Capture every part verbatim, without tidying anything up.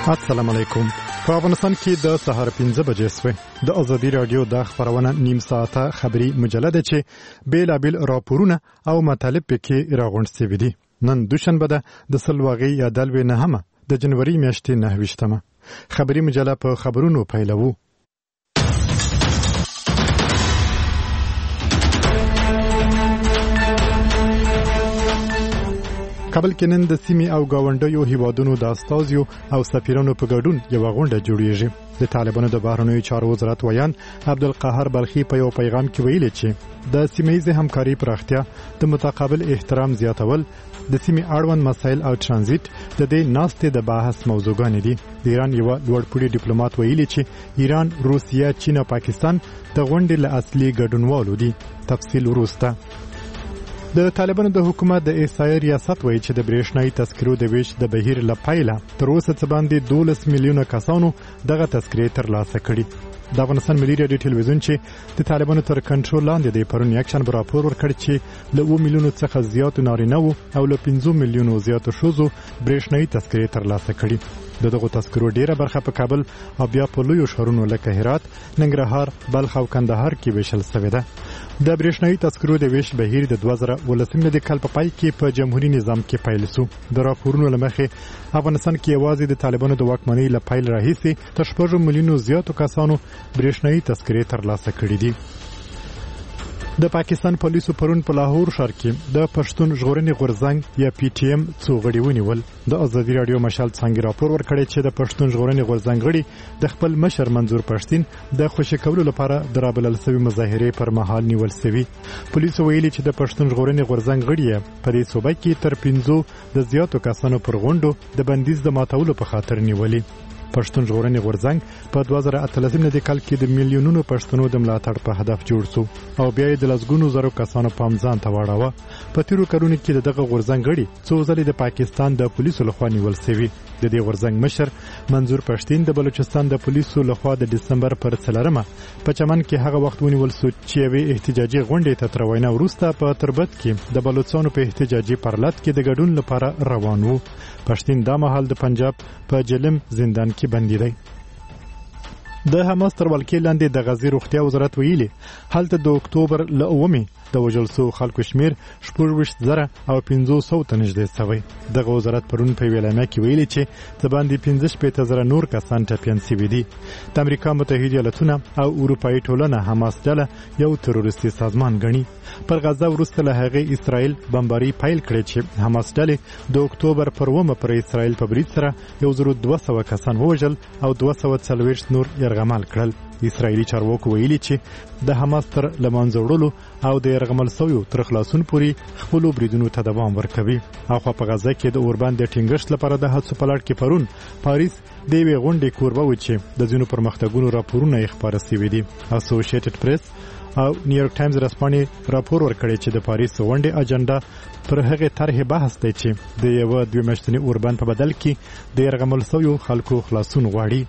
السلام علیکم. په افغانستان کې د سهار پنځه بجې شوې. د ازادي رادیو د خبرونه نیم ساعته خبری مجله ده چې بیلابیل راپورونه او مطالب پکې راغونډ شوي دي. نن دوشنبه ده د سلواغې یا دلوي نهمه د جنوري میاشتې نهه ویشتمه. خبری مجله په خبرونو پیلوو. کابل کې نن د سیمې او گاونډیو هیوادونو د استازیو او سفیرانو په ګډون یو غونډه جوړیږي. د طالبانو د بهرنیو چارو وزارت ویان عبدالقاهر بلخي په یو پیغام کې ویلي چې د سیمه‌ییزې همکاري پراختیا، د متقابل احترام زیاتول، د سیمې اړوند مسایل او ترانزیت د دې ناستې د بحث موضوعګان دي. د ایران یو لوړپوړي ډیپلوماټ ویلي چې ایران، روسیه، چین او پاکستان د غونډې له اصلي ګډونوالو دي. تفصیل وروسته. د طالبانو د حکومت د احصایې ریاست وایي چې د برېښنايي تذکرو د ویش د بهیر لپاره تر اوسه څه باندې دولس میلیونه کسانو دغه تذکرې ترلاسه کړي. د افغانستان ملي رادیو ټلویزیون چې د طالبانو تر کنټرول لاندې د پرون یکشن راپور ورکړ چې له اوه میلیونو څخه زیات نارینه وو او له پنځه میلیونو زیات ښځو برېښنايي تذکرې ترلاسه کړي. دغه تذکرو ډیره برخه په کابل او بیا په لویو ښارونو لکه هرات، ننګرهار، بلخ او کندهار کې ویشل شوې ده. د برېښنايي تذکرو د ویش بهیر د دوه زره ولسم د کال په پای کې په جمهوریت نظام کې پیل شو. د راپورونو لمخې افغانستان کې یوازې د طالبانو د واکمنۍ له پیل راهیسې تر شپږ میلیونو زیاتو کسانو برېښنايي تذکرې ترلاسه کړې دي. د پاکستان پولیسو پرون په لاهور ښار کې د پښتون ژغورنې غورځنګ یا پی ټی ایم څو غړي ونیول. د ازادي رادیو مشال څنګه راپور ورکړی چې د پښتون ژغورنې غورځنګ غړي د خپل مشر منظور پښتين د خوشی کولو لپاره درابلل سوي مظاهره پر مهال نیول سوي. پولیسو ویلي چې د پښتون ژغورنې غورځنګ غړي په دې صوبه کې تر پنځو د زیاتو کسانو پر غونډو د بندیز د ماتولو په خاطر نیولي. پښتون ژغورنې غورځنګ په دوه زره اتلسم کال کې د میلیونونو پښتنو د ملاتړ په هدف جوړ شو او بیا د لسګونو زرو کسانو پام ځان ته واړاوه. په تیرو کلونو کې دغه غورځنګ غړي څو ځلې د پاکستان د پولیسو لخوا نیول شوي. د دې غورځنګ مشر منظور پښتين د بلوچستان د پولیسو لخوا د دسمبر پر څلورمه په چمن کې هغه وخت ونیول شو چې یوې احتجاجي غونډې ته تر وینا وروسته په تربت کې د بلوچستان په احتجاجي پرلط کې د ګډون لپاره روان وو. پښتين دا مهال د پنجاب په جلم زندان کې بندي دی. د حماس تر ولکې لاندې د غزې روغتیا وزارت ویلي هلته د اکتوبر له اومې د وژل شوو خلکو شمیر شپږ ویشت زره او پنځه سوه ته نږدې شوی. دغه وزارت پرون په ویلامه کې ویلي چې د باندې پنځه شپېته زره نور کسان ټپیان شوي دي. د امریکا متحده ایالتونه او اروپایي ټولنه حماس ډله یو تروریستي سازمان ګڼي. پر غزه وروسته له هغې اسرائیل بمباري پیل کړې چې حماس ډلې د اکتوبر پر اومه پر اسرائیل په برید سره یو زر دوه سوه کسان ووژل او دوه سوه څلوېښت نور یرغمال کړل. اسرائیلي چارواکو ویلي چې د حماس تر لمانځه وړلو او د یرغمل شویو تر خلاصون پورې خپلو بریدونو ته دوام ورکوي. اخوا په غزه کې د اوربند د ټینګښت لپاره د هڅو په لړ کې پرون پاریس د یوې غونډې کوربه و چې د ځینو پرمختګونو راپورونه یې خپاره شوي دي. اسوسییټډ پریس او نیویورک ټایمز رسپانې راپور ورکړی چې د پاریس غونډې اجنډا پر هغې طرحې بحث دی چې د یوه دوه میاشتني اوربند په بدل کې د یرغمل شویو خلکو خلاصون غواړي.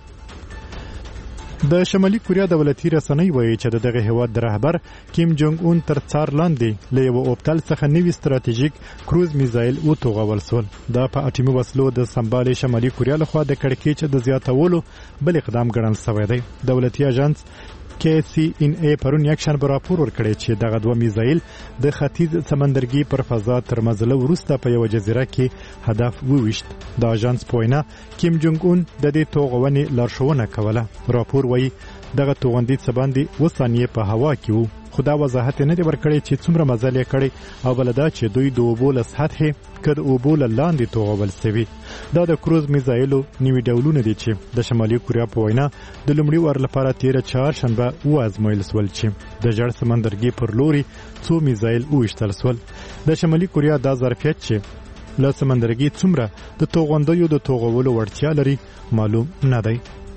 د شمالي کوریا دولتي رسنۍ وایي چې دغه هیواد د رهبر کیم جونګ اون تر څار لاندې له یو اوبتل څخه نوي ستراتیژیک کروز میزایل وتوغول شول. دا په اټومي وسلو د سمبالې شمالي کوریا لخوا د کړکېچ د زیاتولو بل اقدام ګڼل شوی دی. دولتي اژانس کې سی ان ای پرون یکشن راپور ورکړی چې دغه دوه میزایل د ختیځ سمندرګي پر فضا تر مزله وروسته په یو جزیره کې هدف وویشت. د اژانس پوینا کیم جونګ اون د دې توغونې لارښوونه کوله. راپور وایي دغه توغندي څه باندې اوه ثانیې په هوا کې وو، خو دا وضاحت نه دی ورکړی چې څومره مزل یې کړی او بل دا چې دوی د اوبو له سطحې که د اوبو له لاندې توغول شوي. دا د کروز میزایلو نوي ډولونه دي چې د شمالي کوریا په وینا د لومړي وار لپاره تیره چهارشنبه وازمویل شول چې د ژړ سمندرګي پر لوري څو میزایل وویشتل شول. د شمالي کوریا دا ظرفیت چې له سمندرګي څومره د توغندیو د توغولو وړتیا لري معلوم نه دی.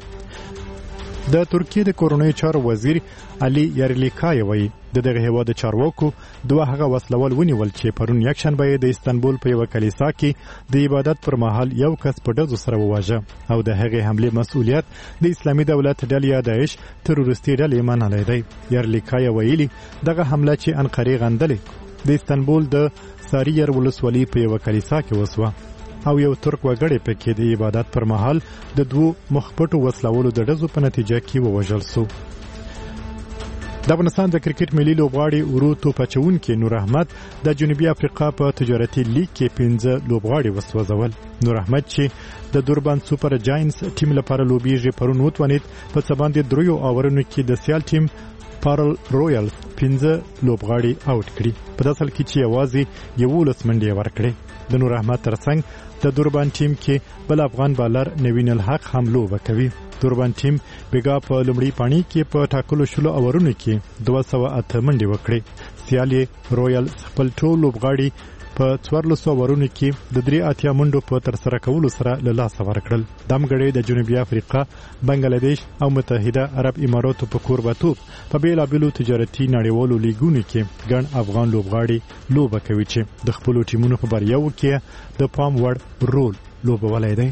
د ترکیه د کورونای چارو وزیر علي یارلیکای وایي د دغه هیواد چارواکو دوه هغه وسلوال ونیول چې پرون یکشنبه د استانبول په یو کلیسا کې د عبادت پر مهال یو کس په ډزو سره وواژه او د هغې حمله مسؤلیت د اسلامي دولت ډلې یا داعش تروریستي ډلې منلې دی. یارلیکای ویلي دغه حمله چې انقرې غندلې د استانبول د ساریر ولسوالۍ په یو کلیسا کې وسوه. او یو ترک وګړی پکې د عبادت پر مهال د دوو مخپټو وسلوالو د ډزو په نتیجه کې ووژل شو. د افغانستان د کرکټ ملي لوبغاړي ورو توپچونکي نور احمد د جنوبي افریقا په تجارتي لیګ کې پنځه لوبغاړي وسوځول. نور احمد چې د دوربان سوپر جاینټس ټیم لپاره لوبیږي پرون وتونید په څه باندې دریو اورونو کې د سیال ټیم پارل رویال پنځه لوبغاړي آوټ کړي په داسې حال کې چې یوازې یولس منډې ورکړي. د نور احمد ترڅنګ د دوربان ټیم کې بل افغان بالر نوین الحق هم لوبه کوي. دوربان ټیم بیګا په لومړي پاڼي کې په ټاکلو شلو اورونو کې دوه سوه اته منډې وکړي. سیال رویال خپل ټول لوبغاړي په څوارلس اورونو کې د درې اتیا منډو په ترسره کولو سره له لاسه ورکړل. دا مګړی د جنوبي افریقا، بنگلاديش او متحده عرب اماراتو په کوربتوب په بیلابیلو تجارتي نړیوالو لیګونو کې ګڼ افغان لوبغاړي لوبه کوي چې د خپلو ټیمونو په بریاوو کې د پام وړ رول لوبولی دی.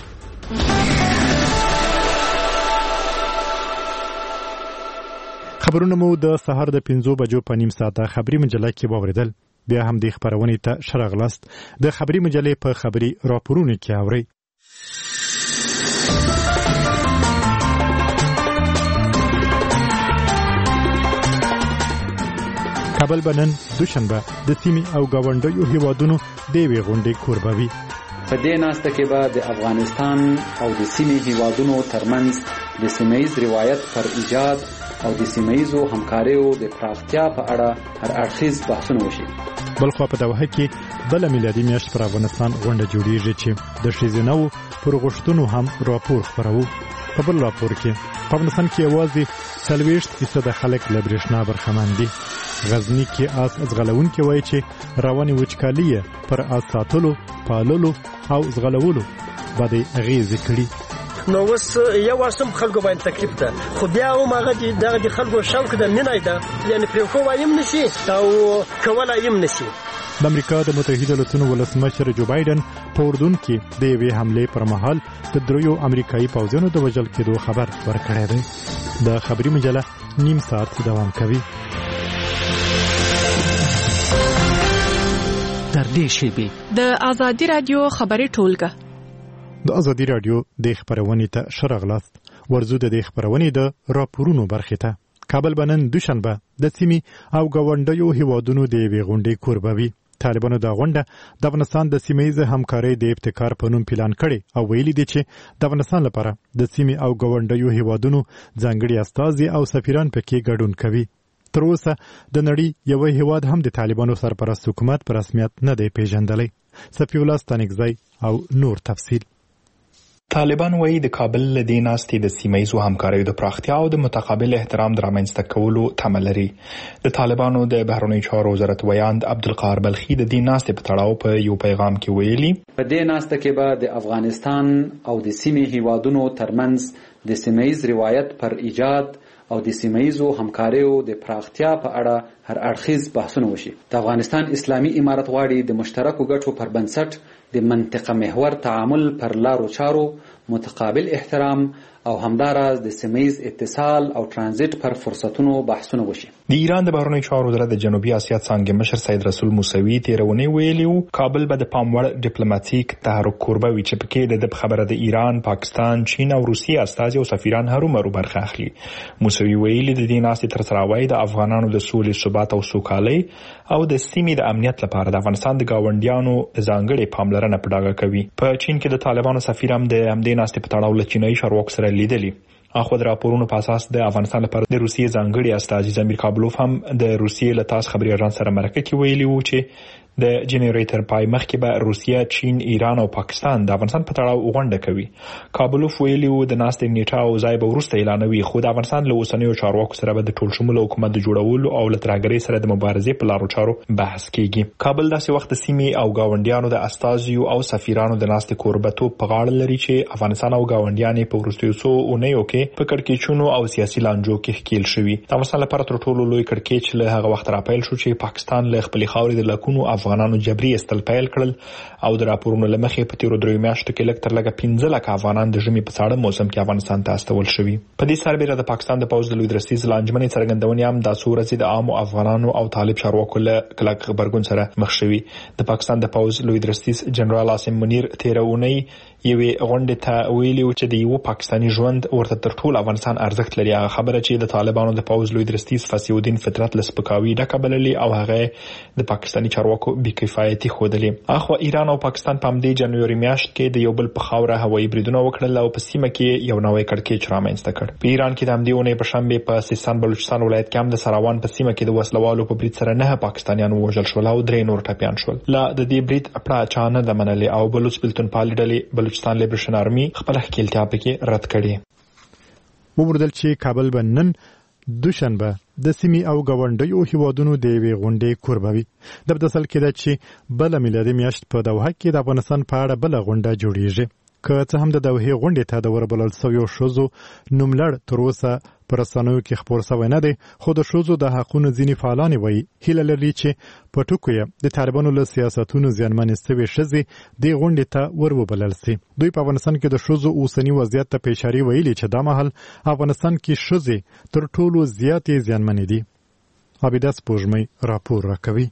خبرونه مو د سهار د پنځو بجو په نیم ساعته خبري مجله کې واوریدل. بیا هم د خبرونې ته شرغلاست د خبري مجلې په خبري راپورونو کې اوري. کابل بنن دوشنبه د سیمې او گاونډیو هیوادونو د یوې غونډې کوربه وي. په دې ناسته کې به د افغانستان او د سیمې هیوادونو ترمنځ د سیمه‌ییز روایت پر ایجاد او د سیمه‌ییزو همکاریو د پراختیا په اړه هر اړخیز بحثونه وشي. بلخوا په دغه کې بل میلادي میاشت پر افغانستان غونډه جوړیږي چې د ښځیناو پر غوښتنو هم راپور خپروي. په بل راپور کې په افغانستان کې یوازې څلوېښت فیصده خلک له برېښنا برخمن دي. غزني کې آس ځغلونکي وایي چې روانې وچکالي پر آس ساتلو، پاللو او ځغلولو باندې اغېزې کړي. نو اوس یو واسم خلکو باندې تکلیف ده، خو بیا هم هغه دغه خلکو شوق د مینه ده، یعنی پرې خو وایم نشي او کولای هم نشي. د امریکا د متحده ایالاتونو ولسمشر جو بایدن په اردن کې د یوې حملې پر مهال د دریو امریکایي پوځیانو د وژل کېدو خبر ورکړی دی. د خبري مجله نیم ساعت دوام کوي. در دې شیبې د ازادي رادیو خبري ټولګه د ازادي رادیو د خبرونې ته شرغلاست. ورزو د خبرونې د راپورونو برخه ته. کابل بنن دوشنبه د سیمې او گاونډیو هیوادونو د یوې غونډې کوربه وي. طالبانو دا غونډه د افغانستان د سیمه‌ییز همکارۍ د ابتکار په نوم پلان کړي او ویلي دي چې د افغانستان لپاره د سیمې او گاونډیو هیوادونو ځانګړي استازي او سفیران پکې ګډون کوي. تر اوسه د نړۍ یو هیواد هم د طالبانو سرپرست حکومت په رسمیت نه دی پیژندلی. صفی الله ستانکزی او نور تفصیل. طالبان وایي د کابل له دې ناستې د سیمه‌ییزو همکاریو د پراختیا او د متقابل احترام د رامنځته کولو تمه لري. د طالبانو د بهرنیو چارو وزارت ویاند عبدالقاهر بلخي د دې ناستې په تړاو په یو پیغام کې ویلي په دې ناسته کې به د افغانستان او د سیمې هیوادونو ترمنځ د سیمه‌ییز روایت پر ایجاد او د سیمه‌ییزو همکاریو د پراختیا په اړه هر اړخیز بحثونه وشي. د افغانستان اسلامي امارت غواړي د مشترکو ګټو پر بنسټ د منطقه محور تعامل پر لارو چارو، متقابل احترام او همداراز د سیمه‌ییز اتصال او ترانزیت پر فرصتونو بحثونه وشي. د ایران د بهرنیو چارو وزارت د جنوبي اسیا څانګې مشر سید رسول موسوي تیرونی ویلي و کابل به د پام وړ ډیپلوماټیک تحرک کوربه وي چې پکې د خبره د ایران، پاکستان، چین او روسیې استازي او سفیران هرومرو برخه اخلي. موسوي ویلي د دې ناستې تر سره د افغانانو د سولې، ثبات او سوکالۍ او د سیمې د امنیت لپاره د افغانستان د گاونډیانو ځانګړي پاملرنه په ډاګه کوي. په چین کې د طالبانو سفیر هم د همدې ناستې په تړاو له چینایي چارواکو سره لیدلي. اخو د راپورونو په اساس د افغانستان لپاره د روسیې ځانګړي استازي زمیر کابلوف هم د روسیې له تاس خبري اژانس سره مرکه کې ویلي وو چې د جنریټر پای مخکې به روسیه، چین، ایران او پاکستان د افغانستان په تړاو غونډه کوي. کابلوف ویلي وو د ناستې نیټه او ځای به وروسته اعلانوي، خو د افغانستان له اوسنیو چارواکو سره به د ټول شموله حکومت د جوړولو او له ترهګرۍ سره د مبارزې په لارو چارو بحث کیږي. کابل داسې وخت سیمې او گاونډیانو د استازیو او سفیرانو د ناستې کوربتوب په غاړه لري چې افغانستان او گاونډیان په وروستیو څو اونیو کې په کړکېچونو او سیاسي لانجو کې ښکیل شوي. د افغانستان لپاره تر ټولو لوی کړکېچ له هغه وخت راپیل شو چې پاکستان له خپلې خاورې د لکونو افغانانو جبري استل پیل کړل او د راپورونو لمخې په تیرو درې میاشتو کې لږ تر لږه پنځه لک افغانان د ژمي په ساړه موسم کې افغانستان ته استول شوي. په دې سربېره د پاکستان د پوځ د لوی درستیز لانجمنې څرګندونې هم د څو ورځې د عامو افغانانو او طالب چارواکو له کلک خبرګون سره مخ شوي. د پاکستان د پوځ لوی درستیز جنرال عاصم منیر تیرونی یوې غونډې ته ویلي چې د یو پاکستاني ژوند ورته تر ټولو افغانستان ارزښت لري. هغه خبره چې د طالبانو د پوځ لوی درستیز فصیح الدین فطرت لسپکاوي ډکه بللې او هغه د پاکستاني چارواکو بې کفایتي ښودلې. اخو ایران او پاکستان په همدې جنوري میاشت کې د یو بل په خاوره هوایي بریدونه وکړل او په سیمه کې یو نوې کړکېچ رامنځته کړ. په ایران کې د همدې اونۍ په شنبه په سیستان بلوچستان ولایت کې هم د سراوان په سیمه کې د وسلوالو په برید سره نه پاکستانیان وژل شول او درې نور ټپيان شول. لا د دې برید په چا نه د منلې او بلوچ بلتون پالي ډلې بلوچستان لیبریشن آرمي خپل ښکېلتیا پکې رد کړې. وموندل چې کابل بنن دوشنبه د سیمې او ګاونډیو هیوادونو د یوې غونډې کوربوي. د بدسل کې د چې بل میلادي میاشت په دوحه کې د افغانستان په اړه بل غونډه جوړیږي. که څه هم د دوحه غونډې ته د وربلل سویو شوزو نوملړ تر اوسه پر رسنیو کې خبر شوی نه دی، خو د شوزو د حقونو ځینې فعالان وایي هیله لري چې په ټکو یې د طالبانو له سیاستونو زیانمنې شوې ښځې دې غونډې ته ور وبلل سي. دوی په افغانستان کې د شوزو اوسنی وضعیت ته په اشاره ویلي چې دا مهال افغانستان کې ښځې تر ټولو زیاتې زیانمنې دي. عابده سپوږمۍ راپور راکوي.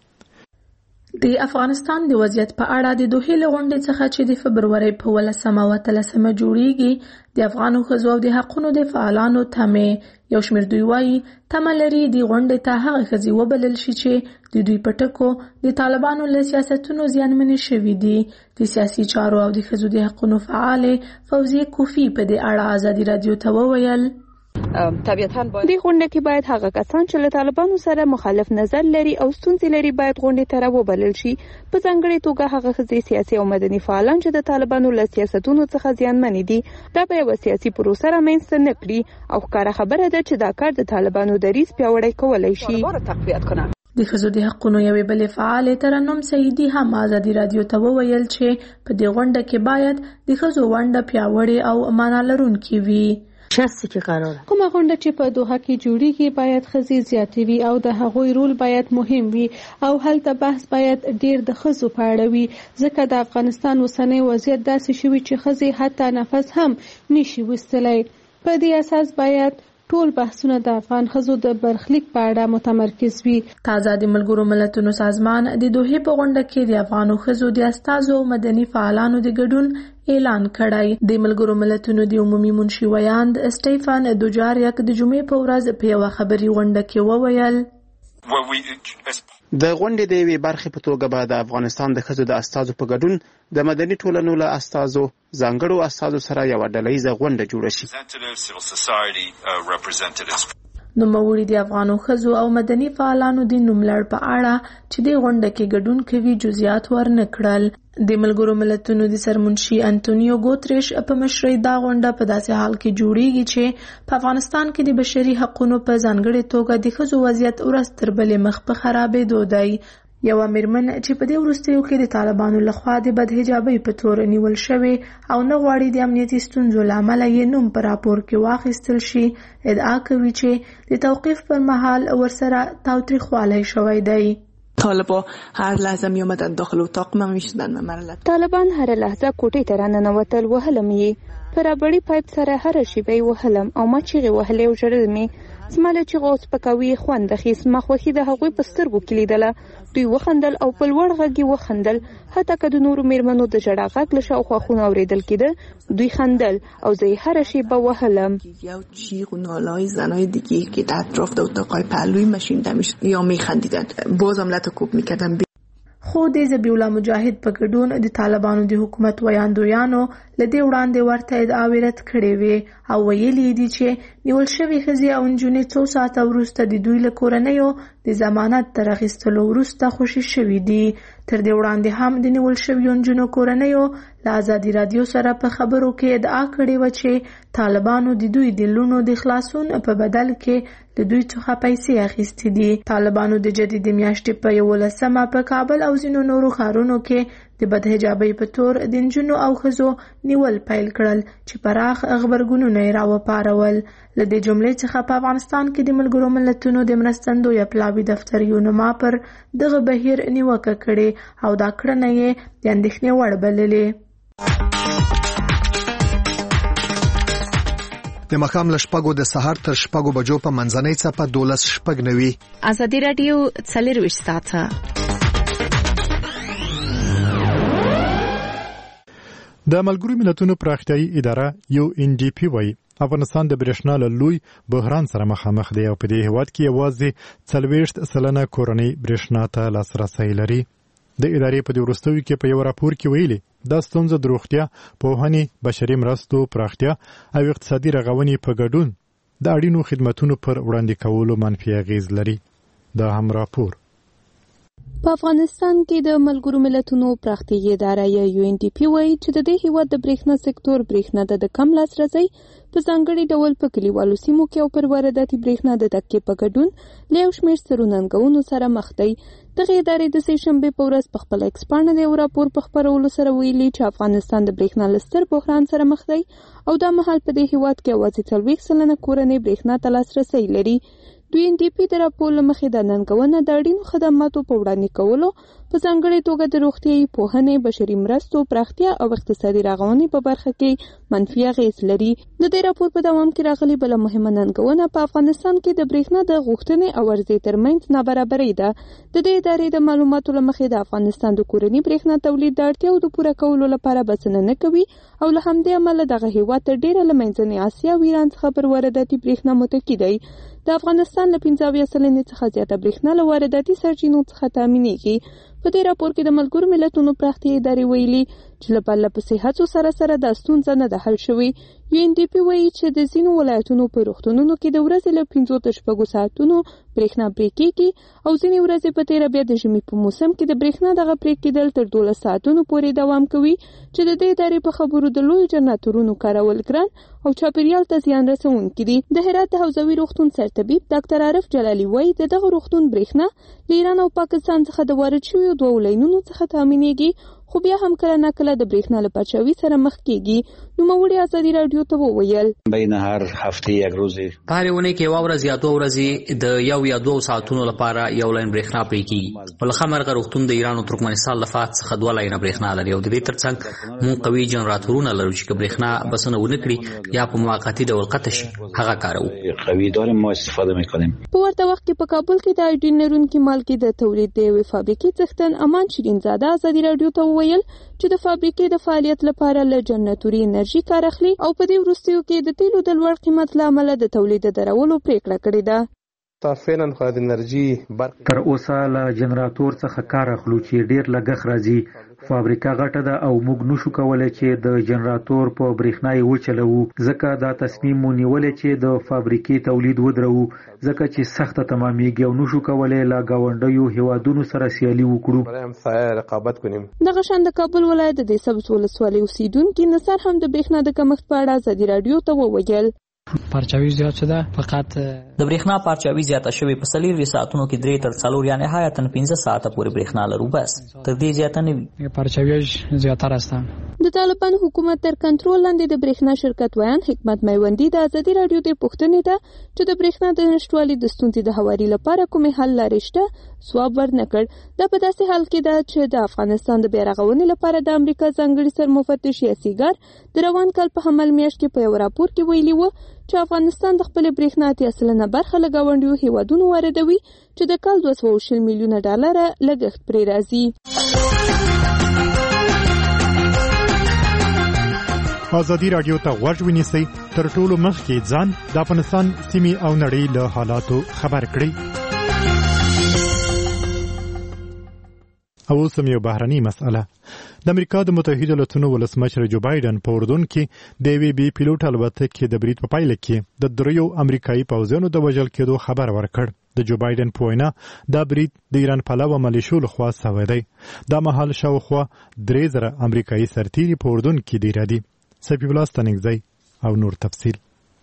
د افغانستان د وضعیت په اړه د دوحې له غونډې څخه چې د فبرورۍ په ولسمه او اتلسمه جوړیږي د افغانو ښځو او د حقونو د فعالانو تمې یو شمېر دوی وایي تمه لري د غونډې ته هغه ښځې وبلل شي چې د دوی په ټکو د طالبانو له سیاستونو زیانمنې شوي دي. د سیاسي چارو او د ښځو د حقونو فعالې فوزیه کوفي په دې اړه ازادي رادیو ته وویل طبيعتاً باید د غونډې کې باید هغه کسان چې له طالبانو سره مخالف نظر لري او ستونزې لري باید غونډې ته راوبلل شي. په ځانګړې توګه هغه ښځې سیاسي او مدني فعالان چې د طالبانو له سیاستونو څخه زیانمن دي دا به یو سیاسي پروسه رامنځته نه کړي او ښکاره خبره ده چې دا کار د طالبانو دریځ پیاوړی کولی شي. د ښځو د حقونو یوې بلې فعالې ترنم سعیدي هم ازادي رادیو ته وویل چې په دې غونډه کې باید د ښځو ونډه پیاوړې او معنا لرونکې وي. شخصي کې قرار کومه غونډه چې په دوحه کې جوړیږي باید ښځې زیاتې وي او د هغوی رول باید مهم وي او هلته بحث باید ډیر د ښځو په اړه وي ځکه د افغانستان اوسنی وضعیت داسې شوی چې ښځې حتی نفس هم نشي وستلی. په دې اساس باید ټول بحثونه د افغان ښځو د برخلیک په اړه متمرکز وي. تازه د ملګرو ملتونو سازمان د دوحې په غونډه کې د افغانو ښځو د استازو او مدني فعالانو د ګډون اعلان کړی. د ملګرو ملتونو د عمومي منشي ویاند سټیفن دوجاریک د جمعې په ورځ په یوه خبري غونډه کې وویل د غونډې د یوې برخې په توګه به د افغانستان د ښځو د استازو په ګډون د مدني ټولنو له استازو ځانګړو استازو سره یوه ډلهییزه غونډه جوړه شي. نوموړي د افغانو ښځو او مدني فعالانو د نوملړ په اړه چې د غونډه کې ګډون کوي جزئیات ورنه کړل. د ملګرو ملتونو د سرمنشي انټونیو ګوتریش په مشرۍ دا غونډه په داسې حال کې جوړیږي چې په افغانستان کې د بشري حقوقو په ځانګړې توګه د ښځو وضعیت ورځ تر بلې مخ په خرابېدو دی. یوه میرمن چې په دې وروستیو کې د طالبانو لخوا د بدحجابۍ په تور نیول شوې او نه غواړي د امنیتي ستونزو له امله یې نوم په راپور کې واخیستل شي ادعا کوي چې د توقیف پر مهال ورسره تاوتریخوالی شوی دی. طالبان هر لحظه می اومدن داخل اتاق من میشدن و مرا طالبان هر لحظه کوټې ته راننوتل وهلم یې په رابړی پایپ سره هر شی به وهلم او ما چیغې وهلې او ژړل مې زماله چې غوس پکوي خوند خېس مخوخي د هغوی په سترګو کې لیدله دوی وخندل او په لوړ غږ وخندل حتی که د نورو میرمنو د ژړا غږ له شاوخوا خونه اورېدل کېده دوی خندل او زه هر شی به وهلم. یو چیغ و نالای زنای دیگه که در اطراف د اتاقای پهلوی ماشین یا میخندیدن بازم لتکوب میکردن. خو د ذبیح الله مجاهد په ګډون د طالبانو د حکومت ویاندویانو له دې وړاندې ورته ادعاوې رد کړې وې او ویلي دي چې نیول شوې ښځې او نجونې څو ساعته وروسته د دوی له کورنیو د ضمانت تر اخیستلو وروسته خوشي شوي دي. تر دې وړاندې هم د نیول شویو نجونو کورنیو له ازادي رادیو سره په خبرو کې ادعا کړې وه چې طالبانو د دوی د لوڼو د خلاصون په بدل کې د دوی څخه پیسې اخیستې دي. طالبانو د جدید میاشتې په یولسمه په کابل او ځینو نورو ښارونو کې د بدحجابۍ په تور د نجونو او ښځو نیول پیل کړل چې پراخ غبرګونونه یې راوپارول. له دې جملې څخه په افغانستان کې د ملګرو ملتونو د مرستندویه پلاوي دفتر یونما پر دغه بهیر نیوکه کړې او دا کړنه یې د اندېښنې وړ بللې. د ماښام له شپږو د سهار تر شپږو بجو په منځنۍ څپه دولس شپږ نوي. ازادي راډیو څلرویشت ساعته. د ملګرو ملتونو پراختیایي اداره یو ان ډي پی وايي افغانستان د برېښنا له لوی بحران سره مخامخ دی او په دې هېواد کې یوازې څلوېښت سلنه کورنۍ برېښنا ته لاسرسی لري. د ادارې په دې وروستیو کې په یو راپور کې ویلي دا ستونزه د روغتیا، پوهنې، بشري مرستو پراختیا او اقتصادي رغونې په ګډون د اړینو خدماتو پر وړاندې کولو منفي اغیز لري. دا هم راپور. په افغانستان کې د ملګرو ملتونو پراختیایي اداره یا یو ان ډي پی وايي چې د دې هیواد د برېښنا سکتور برېښنا د کم لاسرسي په ځانګړي ډول په کلیوالو سیمو کې او پر وارداتي برېښنا د تکیې په ګډون له یو شمېر سترو ننګونو سره مخ دی. دغه ادارې د سې شنبې په ورځ په خپل ایکس پاڼه د یو راپور په خپرولو سره ویلي چې افغانستان د برېښنا له ستر بحران سره مخ دی او دا مهال په دې هیواد کې یوازې څلوېښت سلنه کورنۍ برېښنا ته لاسرسی لري. دوی ان ډي پی د راپور له مخې د ننګونه د اړینو خدماتو په وړاندې کولو په ځانګړې توګه د روغتیایي، پوهنې، بشري مرستو پراختیا او اقتصادي رغونې په برخه کې منفي اغیز لري. د دې راپور په دوام کې راغلي بله مهمه ننګونه په افغانستان کې د برېښنا د غوښتنې او عرضې ترمنځ نابرابري ده. د دې ادارې د معلوماتو له مخې د افغانستان د کورني برېښنا تولید د اړتیاوو د پوره کولو لپاره بسنه نه کوي او له همدې امله دغه هیواد تر ډیره له منځنۍ اسیا او ایران څخه پر وارداتي برېښنا متکي دی. د افغانستان له پنځه اویا سلنې څخه زیاته برېښنا له وارداتي سرچینو څخه تامینېږي. په دې راپور کې د ملګرو ملتونو پراختیایي ادارې ویلي چې له پرله پسې هڅو سره سره دا ستونزه نه ده حل شوې. یو ان ډي پی وایي چې د ځینو ولایتونو په روغتونونو کې د ورځې له پنځو تر شپږو ساعتونو برېښنا پرې کېږي او ځینې ورځې په تېره بیا د ژمي په موسم کې د برېښنا دغه پرې کېدل تر دولس ساعتونو پورې دوام کوي چې د دې ادارې په خبرو د لویو جنراتورونو کارول ګران او چاپیریال ته زیان رسونکي دي. د هرات د حوزوي روغتون سرطبیب ډاکټر عارف جلالي وایي د دغه روغتون برېښنا له ایران او پاکستان څخه د وارد شویو دوو لاینونو څخه تامینېږي خو بیا هم کله نه کله د برېښنا له پاچاوي سره مخ کېږي. نوموړي ازادي راډیو ته وویل بین هر هفته یک روزي په هر اونۍ کې یو ورځ یا دوه ورځې د یو یا دوه ساعتونو لپاره یو لاین برېښنا پرې کېږي. ولخمرغه روغتون د ایران او ترکمنستان له فات څخه دوه لاینه برېښنا لري او د دې ترڅنګ مون قوي جنراتورونه لرو چې برېښنا بسنه ونه کړي یا په موقتی ډول قطع شي هغه کارو قوي داریم ما استفاده میکنیم. په ورته وخت کې په کابل کې د ایډین لرونکي مالګې د تولید د یوې فابریکې څښتن امان شیرین زاده ازادي راډیو ته وویل چې د فابریکې د فعالیت لپاره له جنراتوري انرژي کار اخلي او په دې وروستیو کې د تیلو د لوړ قیمت له امله د تولید درولو پریکړه کړې ده. فعلا خو د انرژي تر اوسه له جنراتور څخه کار اخلو چې ډیر لګښ راځي. فابریکه غټه ده او موږ نشو کولای چې د جنراتور په برېښنا یې وچلوو ځکه دا تصمیم مو نیولې چې د فابریکې تولید ودرو ځکه چې سخته تمامېږي او نشو کولای له ګاونډیو هیوادونو سره سیالي وکړو. رقابت کنیم. دغه شان د کابل ولایت د سبز ولسوالۍ اوسیدونکي نصر هم د برېښنا د کمښت په اړه ازادي راډیو ته وویل پارچاوي زیات شده فقط د برېښنا پارچاوي زیاته شوې په څلور ساعتونو کې درې تر څلور یا نهایتا پنځه ساعته پورې برېښنا لرو بس تر دې زیاته نه وي. پارچاوي زیاتره است. د طالبان حکومت تر کنټرول لاندې د برېښنا شرکت ویان حکمت میوندی د ازادي راډیو د پوښتنې ته چې د برېښنا د نشټوالي د ستونزې د هواري لپاره کومې حل لارې شته ځواب ورنکړ. دا په داسې حال کې ده چې د افغانستان د بیا رغونې لپاره د امریکا ځانګړي سرمفتش یاسیګر د روان کال په حمل میاشت کې په یو راپور کې ویلي و چې افغانستان د خپل برېښنا اتیا سلنه برخه له ګاونډیو هیوادونو واردوي چې د کال دوه سوه شل میلیونه ډالره لګښت پرې راځي. ازادي راډیو ته غوږ ونیسئ تر ټولو مخکې ځان د افغانستان سیمې او نړۍ له حالاتو خبر کړئ. او اوس هم یو بهرنۍ مسأله. د امریکا د متحده ایالاتونو ولسمشر جو بایدن په اردن کې د یوې بې پیلوټ الوتکې د برید په پایله کې د دریو امریکایي پوځیانو د وژل کېدو خبر ورکړ. د جو بایدن په وینا دا برید د ایران پلوه ملیشو لخوا سوی دی. دا مهال شاوخوا درې زره امریکایي سرتیري په اردن کې دېره دي. سپي الله ستانکزی او نور تفصیل.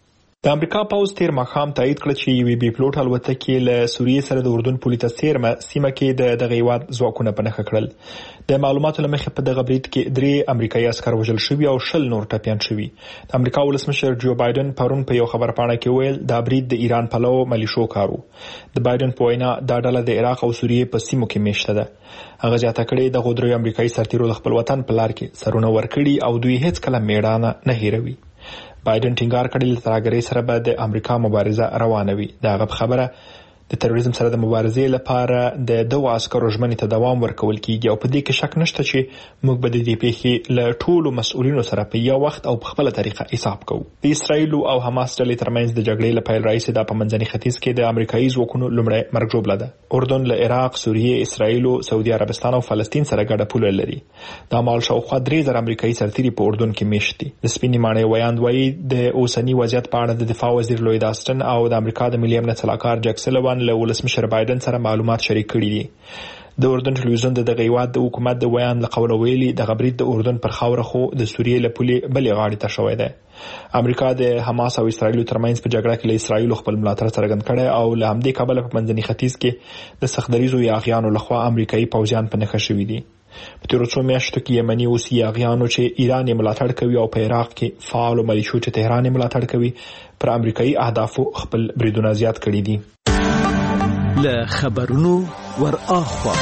د امریکا پوز تیر ماښام تایید کړ چې یوې بي پلوټ الوتکې له سوریې سره د اردن پولې ته څیرمه سیمه کې د دغه هیواد ځواکونه په نښه کړل. د معلوماتو له مخې په دغه برید کې درې امریکایي عسکر وژل شوي او شل نور ټپیان شوي. د امریکا ولسمشر جو بایدن پرون په یو خبرپاڼه کې ویل دا برید د ایران پلو ملیشو کارو. د بایدن په وینا دا ډله د عراق او سوریې په سیمو کې میشته ده. هغه ځاته کړي د غودري امریکایي سرتیرو د خپل وطن په لار کې سرونه ورکړي او دوی هیڅ کله میړانه نه هیروي. بایدن ټینګار کړی له ترهګرۍ سره به د امریکا مبارزه روانه وي. دا غو خبره د تروریزم سره د مبارزې لپاره د دوه عسکرو ژمنې ته دوام ورکول کیږي او په دې کې شک نشته چې موږ به د دې پیښې له ټولو مسؤلینو سره په یو وخت او په خپل طریقه حساب کوو. د اسرایل او حماس ډلې ترمنځ د جګړې لپاره رئیس د پمنځني ختیځ کې د امریکایي ځواکونو لومړی مرګ جوړه ده. اردن له عراق، سوریې، اسرایل، سعودي عربستان او فلسطین سره ګډه پوله لري. دا مال شاوخوا درې زره امریکایي سرتیري په اردن کې میشتي. د سپینې ماڼۍ ویاند وایي د اوسنی وضعیت په اړه د دفاع وزیر لوید آسټن او د امریکا د ملي امنیت سلاکار جک سلوان له ولسمشر بایدن سره معلومات شریک کړي دي. د اردن ټلویزیون د دغه هیواد د حکومت د ویان له قوله ویلي د غبرید د اردن پر خاوره خو د سوریې له پولې بلې غاړې ته شوی دی. امریکا د حماس او اسرایل ترمنځ په جګړه کې له اسرایل خپل ملاتړ څرګند کړي او له همدې کبله په منځني ختیځ کې د سختدریزو یاغیانو لخوا امریکایي پوځیان په نښه شوي دي. په تیرو څو میاشتو کې یمني اوسي یاغیانو چې ایران یې ملاتړ کوي او په عراق کې فعال ملیشو چې تهران یې ملاتړ کوي پر امریکایي اهدافو خپل بریدونه زیات کړي دي. له خبرونو ور اخوا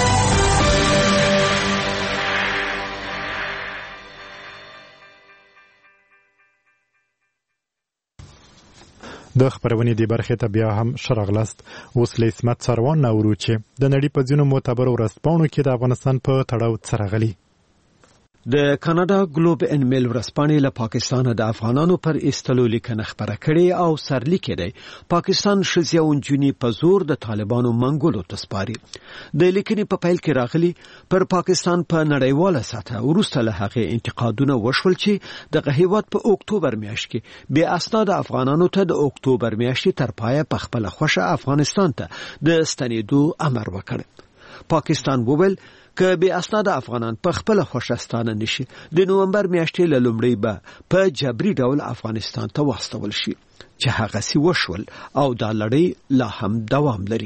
د خبرونې دی برخه ته بیا هم شرغلست. اوس له اسمت سروان نورو چې د نړۍ په ځینو معتبر ورځپاڼو کې د افغانستان په تړاو څرغلي. د کاناډا ګلوب ان میل ورځپاڼې له پاکستان د افغانانو پر ایستلو لیکنه خبره کړې او سرلیک دی پاکستان ښځې او نجونې په زور د طالبانو منګولو ته سپاري. د لیکنې په پیل کې راغلي پر پاکستان په نړیواله سطحه وروسته له هغې انتقادونه وشول چې دغه هیواد په اکتوبر میاشت کې بې اسناد افغانانو ته د اکتوبر میاشتې تر پایه په خپل خوښه افغانستان ته د ستنېدو امر وکړ. پاکستان وویل که به اسناد افغانان په خپل خوشستانه نشي د نومبر میاشتې له لومړۍ به په جبري ډول افغانستان ته واستول شي چې هغه سی وشول او دا لړۍ لا هم دوام لري.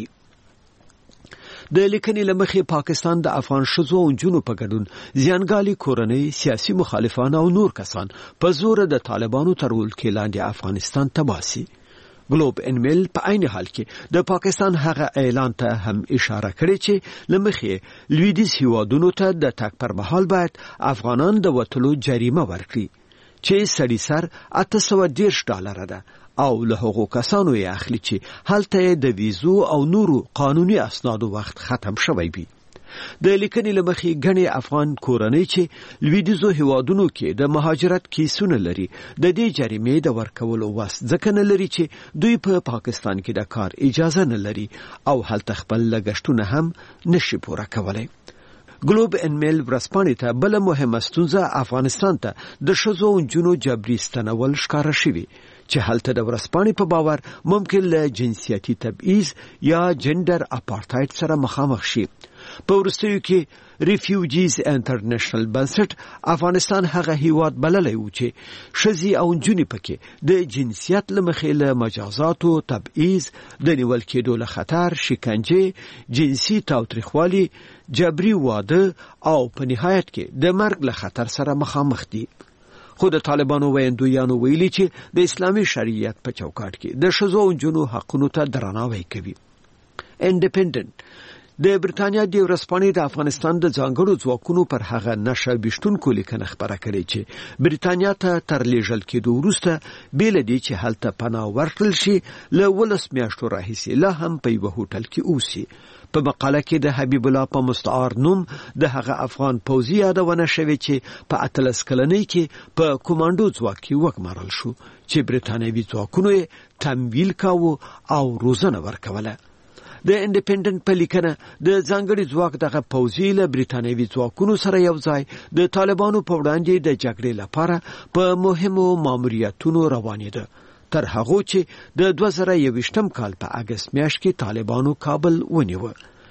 د لیکنې لمخې پاکستان د افغان شذو او جنو په ګډون زیانګالي کورنۍ سیاسي مخالفان او نور کسان په زور د طالبانو تر ولکې لاندې افغانستان ته باسي. ګلوب ان میل په عین حال کې د پاکستان هغه اعلان ته هم اشاره کړې چې لمخې لویدیځ هیوادونو ته د تګ پر مهال باید افغانان د وټلو جریمه ورکړي چې سړي سر اته سوه دېرش ډالره ده او له هغو کسانو یې اخلي چې هلته د ویزو او نورو قانوني اسنادو وخت ختم شوی وي. د لیکنې لمخې غني افغان کورنۍ چې لویدیځو هیوادونو کې د مهاجرت کیسونه لري د دې جریمې د ورکولو واس ځکه نه لري چې دوی په پا پاکستان کې د کار اجازه نه لري او هلته خپل لګښتونه هم نشي پوره کولای. ګلوب ان میل ورځپاڼې ته بل مهمه ستونزه افغانستان ته د ښځو او نجونو جبري ستنول ښکاره شوي چې هلته د ورځپاڼې په باور ممکن له جنسیتي تبعیض یا جندر اپارټایډ سره مخامخ شي. په وروستیو کې ریفیوجیز انټرنیشنل بنسټ افغانستان هغه هیواد بللی و چې ښځې او نجونې پکې د جنسیت له مخې له مجازاتو، تبعیض، د نیول کېدو له خطر، شکنجې، جنسي تاوتریخوالي، جبري واده او په نهایت کې د مرګ له خطر سره مخامخ دي. خو د طالبانو ویندویانو ویلي چې د اسلامي شریعت په چوکاټ کې د ښځو او نجونو حقونو ته درناوی کوي. انډیپندنت د برتانیا د ورځپاڼې د افغانستان د ځانګړو ځواکونو پر هغه نشه بشتونکو لیکنه خبره کړې چې برتانیا ته تر لیږل کېدو وروسته بېله دې چې هلته پناه ورکړل شي له ولس میاشتو راهیسې لا هم په یوه هوټل کې اوسي. په مقاله کې د حبیب الله په مستعار نوم د هغه افغان پوځي یادونه شوې چې په اتلس کلنۍ کې په کومانډو ځواک کې وګمارل شو چې برتانیوي ځواکونو یې تمویل کاوه او روزنه ورکوله. د انډیپندنت په لیکنه د ځانګړي ځواک دغه پوځي له برتانیوي ځواکونو سره یو ځای د طالبانو په وړاندې د جګړې لپاره په مهمو ماموریتونو روانېده تر هغه چې د دوه زره یوویشتم کال په اگست میاشت کې طالبانو کابل ونیو.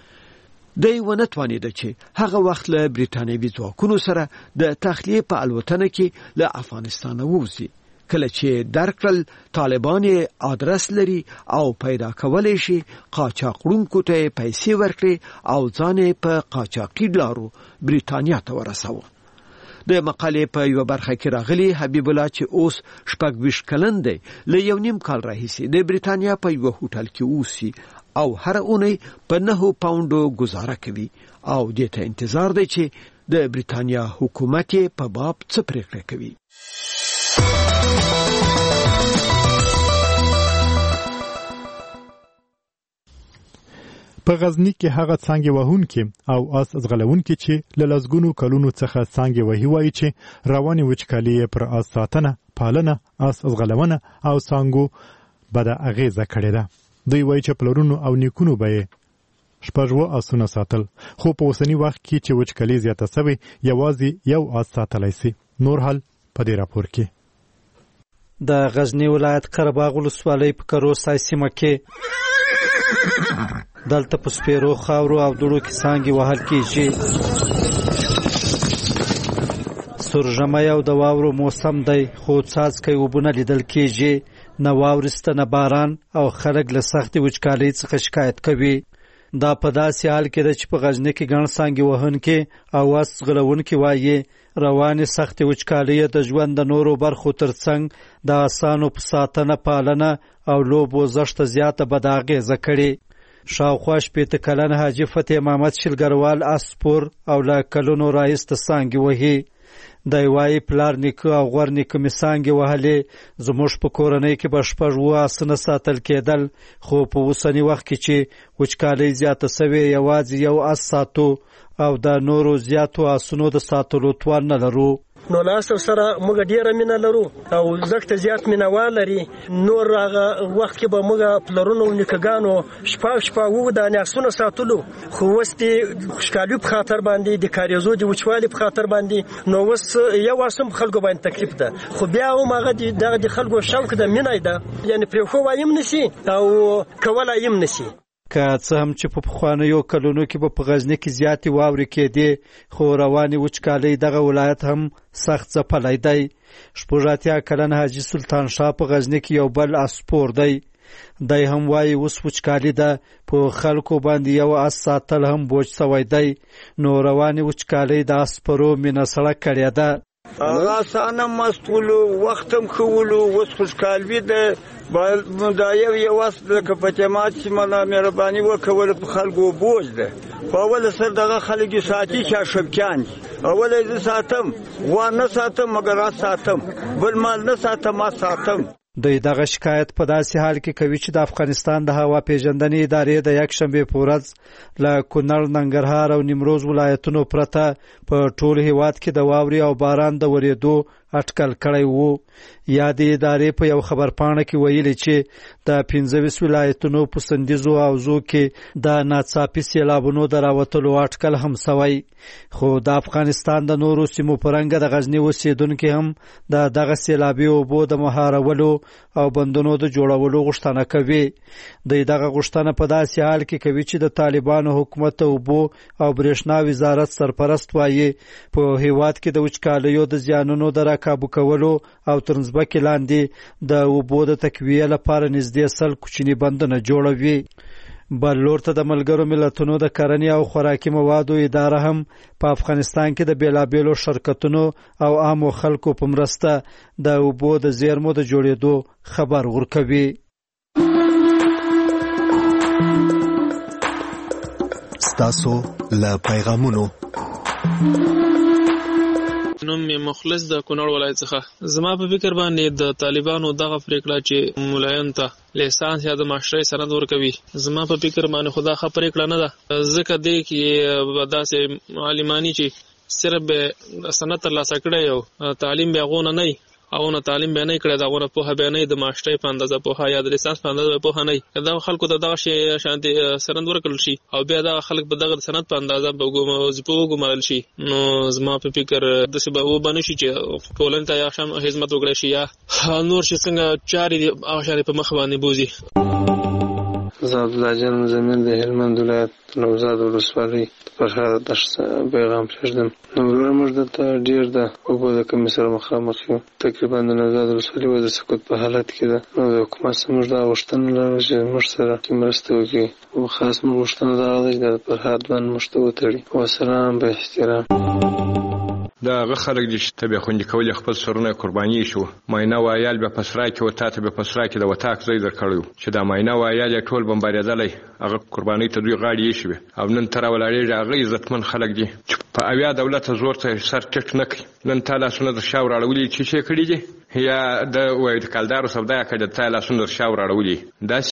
دوی ونه توانېده چې هغه وخت له برتانیوي ځواکونو سره د تخلیه په الوتنه کې له افغانستان ووځي. کله چې درکل طالبان آدرس لري او پیدا کولای شي قاچاقونکو ته پیسې ورکړي او ځان په قاچاقي لارو بریتانیا ته ورسوي. د مقالې په یو برخه کې راغلي حبیب الله چې اوس شپږ ویشت کلن دی له یو نیم کال راهیسې د بریتانیا په یو هوټل کې اوسي او هر اونۍ په نهو پاونډو گزاره کوي او دې ته انتظار دی چې د بریتانیا حکومت په باب څه پریکړه کوي. په غزنی کې هغه څنګه وهونکي او اس ازغلونکي چې له لزګونو کلونو څخه څنګه وهي وایي چې رواني وچکالي پر اس ساتنه پالنه اس ازغلونه او څنګه بد اغیزه کړې ده. دوی وایي چې پلرونو او نیکونو به شپږو اسونه ساتل، خو په اوسنی وخت کې چې وچکالي زیاته شوې یوازې یو اس ساتلای شي. نور حال په دې راپور کې. د غزنی ولایت قرهباغ ولسوالۍ په کروسای سیمه کې دلته په سپیرو خاورو او دوړو کې څانګې وهل کېږي. سور ژمی او د واورو موسم دی خو څاڅکي اوبه نه لیدل کېږي، نه واورې شته نه باران او خلک له سختې وچکالۍ څخه شکایت کوي. دا په داسې حال کې ده چې په غزني کې ګڼ څانګې وهونکي او اس ځغلونکي وایي روانې سختې وچکالۍ د ژوند د نورو برخو ترڅنګ د اسانو په ساتنه پالنه او لوبو زښته زیاته بد اغېزه کړې. شاوخوا شپېته کلن حاجي فتح محمد شلګروال اس سپور او له کلونو راهیسته څانګې وهي. دی وایي پلار نیکه او غور نیکه مې څانګې وهلې، زموږ په کورنۍ کې به شپږ اووه اسونه ساتل کېدل، خو په اوسني وخت کې چې وچکالۍ زیاته سوې یوازې یو اس ساتو او د نورو زیاتو اسونو د ساتلو توان نه لرو. نو ناسو سره موږ ډیره مینه لرو او زکه زیات مینوال لري. نور هغه وخت کې به موږ پلرونو نیکګانو شپه شپه وو د ناسونو ساتلو، خو وستي خوشکالي په خاطر باندې د کاریزو د وچوالي په خاطر باندې نو وس یو واسم خلکو باندې تکلیف ده. خو بیا هم هغه د خلکو شوق د مینه ده، یعنی پر خو وایم نشي او کولا یم نشي. که څه هم چې په پخوانیو کلونو کې به په غزني کې زیاتې واورې کېدې، خو روانې وچکالۍ دغه ولایت هم سخت ځپلی دی. شپږ اتیا کلن حاجي سلطان شاه په غزني کې یو بل اس سپور دی. دی هم وایي اوس وچکالي ده، په خلکو باندې یو اس ساتل هم بوج سوی دی. نو روانې وچکالۍ د اس سپرو مینه سړه کړې ده. هغه اسانه مستولو وختم خولو اوس خوشکالوي ده. دا یو یو اس لکه پچمات چې مله مهرباني وکول په خلکو بوج ده. په اول سر دغه خلک ساتي چې شبکان اول یې ساتم و نه ساتم مګر ساتم بل مال نه ساتم ما ساتم. دوی دغه شکایت په داسې حال کې کوي چې د افغانستان د هوا پیژندنې ادارې د یک شنبې په ورځ له کونړ، ننګرهار او نیمروز ولایتونو پرته په ټول هیواد کې د واورې او باران د ورېدو اټکل کړی وو. یا د ادارې په یو خبرپاڼه کې ویلي چې د پنځه ویشت ولایتونو په سندیزو حوزو کې د ناڅاپي سیلابونو د راوتلو اټکل هم سوی. خو د افغانستان د نورو سیمو په رنګه د غزني اوسېدونکي هم د دغه سیلابي اوبو د مهارولو او بندونو د جوړولو غوښتنه کوي. دوی دغه غوښتنه په داسې حال کې کوي چې د طالبانو حکومت اوبو او برېښنا وزارت سرپرست وایي په هیواد کې د وچکالیو د زیانونو د راکابو کولو او تر ځمکې لاندې د اوبو د تقویې لپاره نږدې سل کوچني بندونه جوړوي. بل لور ته د ملګرو ملتونو د کرنې او خوراکي موادو اداره هم په افغانستان کې د بیلابیلو شرکتونو او عامو خلکو په مرسته د اوبو د زیرمو د جوړېدو خبر ورکوي. ستاسو له پیغامونو نوم می مخلص د کونړ ولایت څخه. زما په فکر باندې د طالبانو دغه پریکړه چې مولایان ته لیسانس یا د ماشټرۍ سند ورکوي، زما په فکر باندې خدا ښه پریکړه نه ده. ځکه دی کې داسې عالمانی چې صرف به سند ترلاسه کړی او تعلیم به هغونه نه او نه تعلیم به نه کړی، دغه پوهه به نه د ماشټرۍ په اندازه پوهه یا د لیسانس په اندازه پوهه نه. دا خلکو ته دغه شی شانتي سند ورکړل شي او بیا دا خلک به دغه سند په اندازه به وظیفه وګمارل شي. نو زما په فکر د څه به و بنه شي چې ټولنې ته یا شم خدمت وکړي شي یا نور شي څنګه چاري هغه شاري په مخ باندې بوزي. زه عبدالله جان مزمل د هلمند ولایت نوزاد ولسوالۍ فرهاد دشت پیغام پرېږدم. نو وروره موږ دلته ډېر د اوبو د کمۍ سره مخامخ یو. تقریبا د نوزاد ولسوالۍ وضع سقوط په حالت کې ده. نو د حکومت څخه موږ دا غوښتنه لرو چې موږ سره مرسته وکړي. او خاص موږ غوښتنه دغه ده چې د فرهاد بند موږ ته وتړي. وسلام به احترام. دا هغه خلک دي چې تبې خوندي کول خپل سرونه قرباني شو. ماینه وایال به پسرا کې وتا ته به پسرا کې د وتاک ځای درکړیو چې دا ماینه وایال ټول بمباریدلې هغه قرباني ته دوی غاړي شي. او نن تر ولاړې هغه عزتمن خلک دي چې په اویا دولت زور ته سر ټک نک نن تعالی سونه د شاور اړولې چې چې کړی دي یا د وای د کالدارو سودا کړه تعالی سونه د شاور اړولې دا